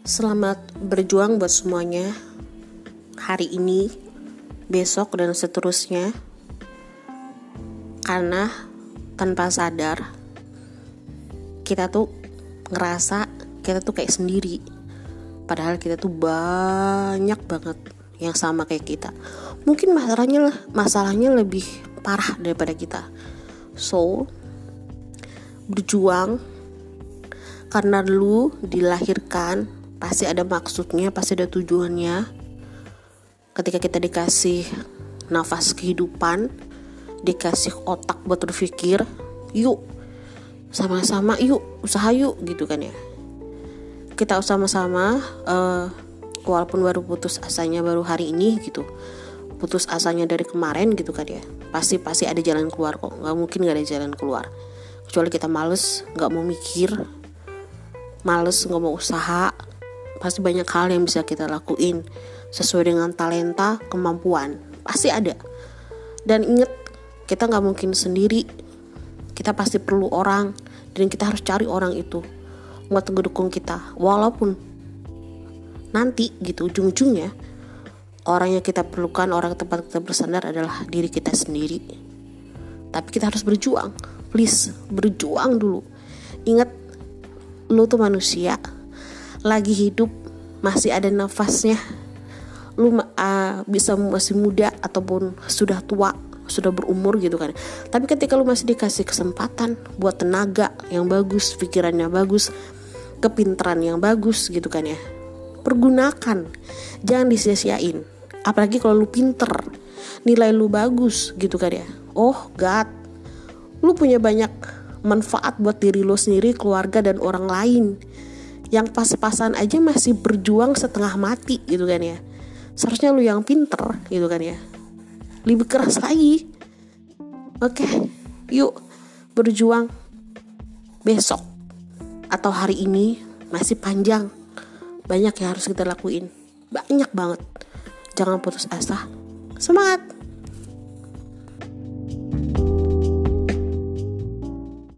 Selamat berjuang buat semuanya, hari ini, besok, dan seterusnya. Karena tanpa sadar kita tuh ngerasa kita tuh kayak sendiri, padahal kita tuh banyak banget yang sama kayak kita. Mungkin masalahnya lebih parah daripada kita. So, berjuang, karena lu dilahirkan pasti ada maksudnya, pasti ada tujuannya. Ketika kita dikasih nafas kehidupan, dikasih otak buat berpikir, yuk sama-sama, yuk usaha yuk, gitu kan ya. Kita sama-sama, walaupun baru putus asanya baru hari ini gitu, putus asanya dari kemarin gitu kan ya, pasti ada jalan keluar kok. Nggak mungkin nggak ada jalan keluar, kecuali kita males, nggak mau mikir, males nggak mau usaha. Pasti banyak hal yang bisa kita lakuin sesuai dengan talenta, kemampuan, pasti ada. Dan ingat, kita nggak mungkin sendiri, kita pasti perlu orang, dan kita harus cari orang itu buat ngedukung kita. Walaupun nanti gitu ujung-ujungnya orang yang kita perlukan, orang tempat kita bersandar adalah diri kita sendiri. Tapi kita harus berjuang, please, berjuang dulu. Ingat, lu tuh manusia, lagi hidup, masih ada nafasnya. Lu bisa masih muda ataupun sudah tua, sudah berumur gitu kan. Tapi ketika lu masih dikasih kesempatan buat tenaga yang bagus, pikiran yang bagus, kepintaran yang bagus gitu kan ya, pergunakan, jangan disia-siain. Apalagi kalau lu pinter, nilai lu bagus gitu kan ya, oh God, lu punya banyak manfaat buat diri lu sendiri, keluarga, dan orang lain. Yang pas-pasan aja masih berjuang setengah mati gitu kan ya. Seharusnya lu yang pinter gitu kan ya, lebih keras lagi. Oke, yuk berjuang. Besok atau hari ini masih panjang, banyak yang harus kita lakuin, banyak banget. Jangan putus asa, semangat.